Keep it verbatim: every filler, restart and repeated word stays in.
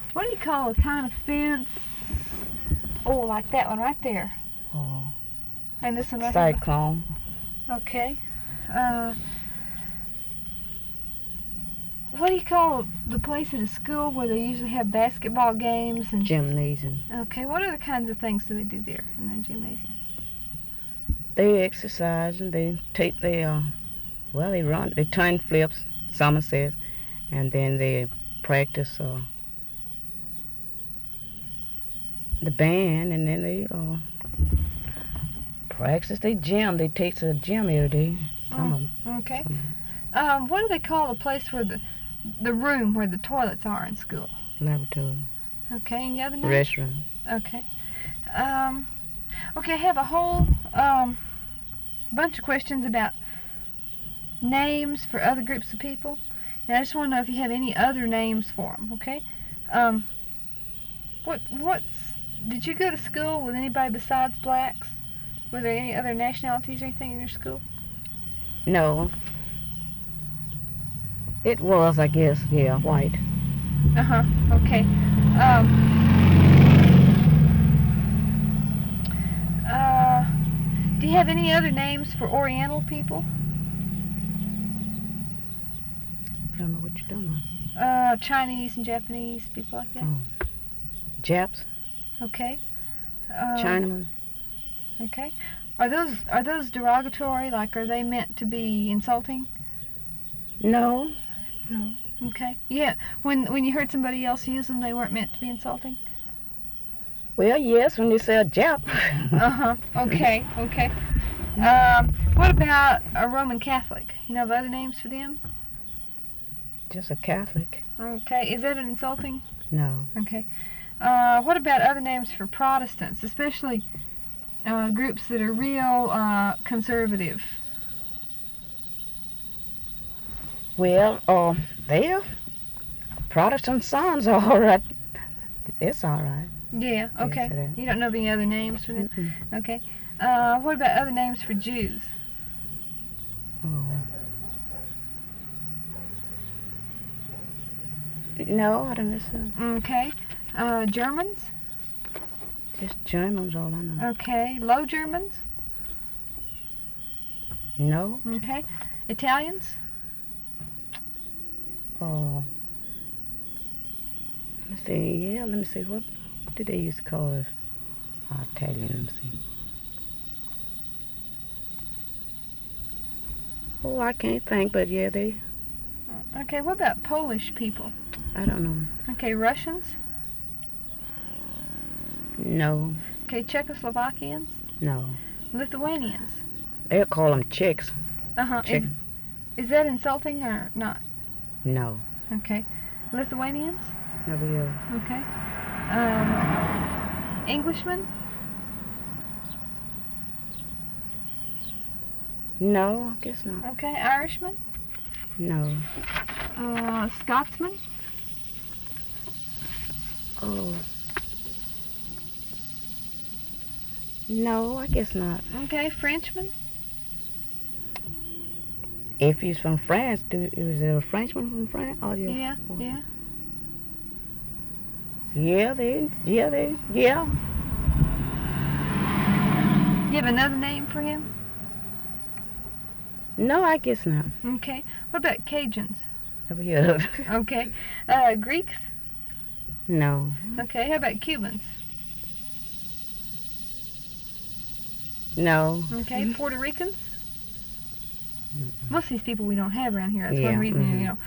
What do you call a kind of fence? Oh, like that one right there. Oh, And this one right here. cyclone. Okay. Uh, what do you call the place in a school where they usually have basketball games and? Gymnasium. Okay. What other kinds of things do they do there in the gymnasium? They exercise and they take their, uh, well, they run, they turn flips, somersets, and then they practice uh, the band, and then they uh, practice their gym. They take to the gym every day. Some Oh, of them. okay. Some of them. Um, what do they call the place where the the room where the toilets are in school? Laboratory. Okay. Any other names? Restaurant. Okay. Um, okay, I have a whole um, bunch of questions about names for other groups of people. And I just want to know if you have any other names for them, okay? Um, what, what's, did you go to school with anybody besides blacks? Were there any other nationalities or anything in your school? No. It was, I guess, yeah, white. Uh-huh, okay. Um, uh, do you have any other names for Oriental people? I don't know what you're talking about. Uh, Chinese and Japanese, people like that? Oh. Japs, Okay. Uh, Chinaman. Okay. Are those are those derogatory? Like, are they meant to be insulting? No. No. Okay. Yeah. When when you heard somebody else use them, they weren't meant to be insulting. Well, yes, when you say a Jap. Uh huh. Okay. Okay. Um, what about a Roman Catholic? You know of other names for them? Just a Catholic. Okay. Is that an insulting? No. Okay. Uh, what about other names for Protestants, especially uh, groups that are real uh, conservative? Well, uh, they're Protestant sons, all right. It's all right. Yeah. Okay. Yes, it is. You don't know of any other names for them? Mm-mm. Okay. Uh, what about other names for Jews? Oh. No, I don't know. So. Okay. Uh, Germans? Just Germans, all I know. Okay. Low Germans? No. Okay. Italians? Oh. Let me see. Yeah, let me see. What, what did they used to call it? Oh, Italian, let me see. Oh, I can't think, but yeah, they, Okay. What about Polish people? I don't know. Okay. Russians? No. Okay. Czechoslovakians? No. Lithuanians? They'll call them chicks. Uh-huh. Is, Czech. is that insulting or not? No. Okay. Lithuanians? Never heard. Okay. Um, Englishmen? No, I guess not. Okay. Irishmen? No. Uh, Scotsmen? Oh. No, I guess not. Okay. Frenchmen? If he's from France, do is there a Frenchman from France? Oh, yeah. Yeah. Yeah. Yeah, they, yeah, they, yeah. You have another name for him? No, I guess not. Okay. What about Cajuns? Never heard. Okay. Uh, Greeks? No. Okay. How about Cubans? No. Okay. Puerto Ricans? Mm-mm. Most of these people we don't have around here. That's Yeah, one reason, mhm. you know,